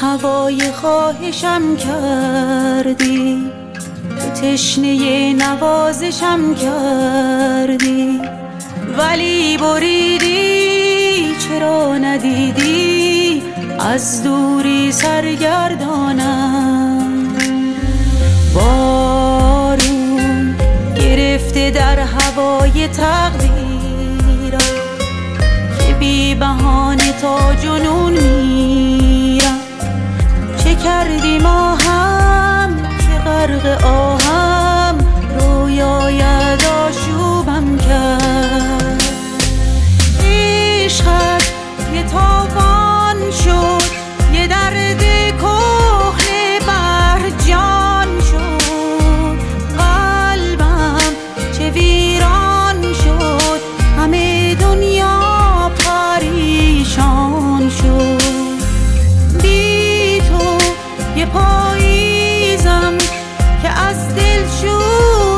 هوای خواهشم کردی، تو تشنه نوازشم کردی، ولی بریدی چرا ندیدی از دوری سرگردانم. بارون گرفته در هوای تقدیرم که بی بهانه تا جنون میرم. چه کردی ما هم که غرق آهم، رویاید آشوبم کرد. عشقت یه تاوان شد، یه درد کهنه بر جان شد. قلبم چه ویران شد، همه دنیا پریشان شد. بی تو یه پاییزم که از دل شور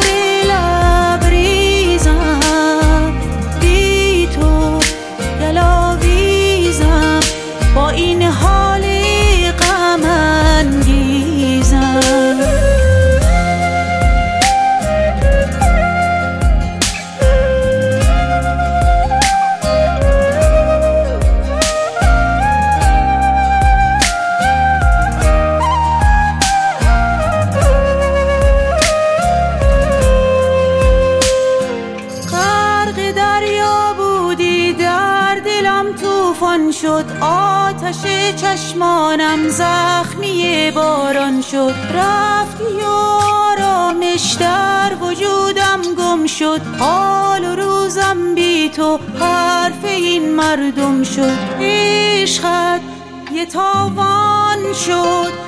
لبریزم. بی تو دلاویزم، با این حال غم انگیزم. غرق دریا بودی، در دلم طوفان شد. آتش چشمانم زخمی باران شد. رفتی و آرامش در وجودم گم شد. حال و روزم بی تو حرف این مردم شد. عشقت یه تاوان شد،